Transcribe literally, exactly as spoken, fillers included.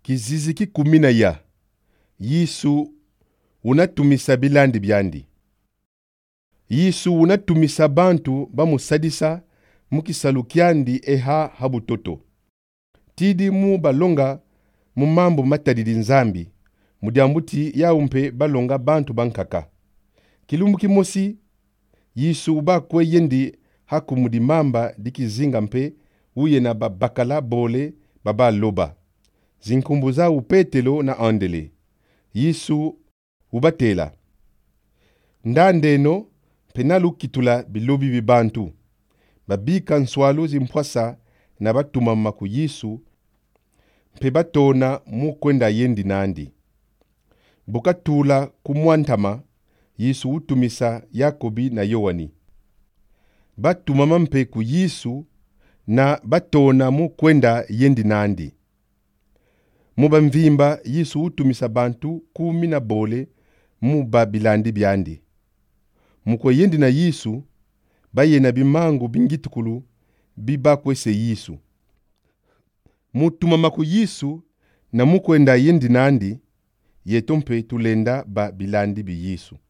Kizizi kikumina ya Yesu unatumisa bilandi byandi. Yesu unatumisa bantu bamusadisa mukisalu kyandi eha habutoto. Tidi mu balonga mu mambo matadidi nzambi. Mudiambuti ya umpe balonga bantu bankaka. Kilumbu kimosi Yesu bakwe yendi haku mudimamba dikizinga mpe uye na babakala bole baba loba. Zinkumbuza upetelo na andele. Yesu ubatela. Ndandeno penalu kitula bilobi bibantu. Babika nswalu zimpwasa na batumama ku Yesu mpe batona mu kwenda yendi nandi. Bukatula kumwantama Yesu utumisa Yakobi na Yohani. Batumama mpe ku Yesu na batona mu kwenda yendi nandi. Muba mvimba Yesu utumisa bantu kumi na bole mu babilandi byandi. Muko yendi na Yesu bayena bimangu bingitukulu biba kwese Yesu. Mutumama ku Yesu na mukwenda yendi nandi yetompe tulenda ba bilandi bi Yesu.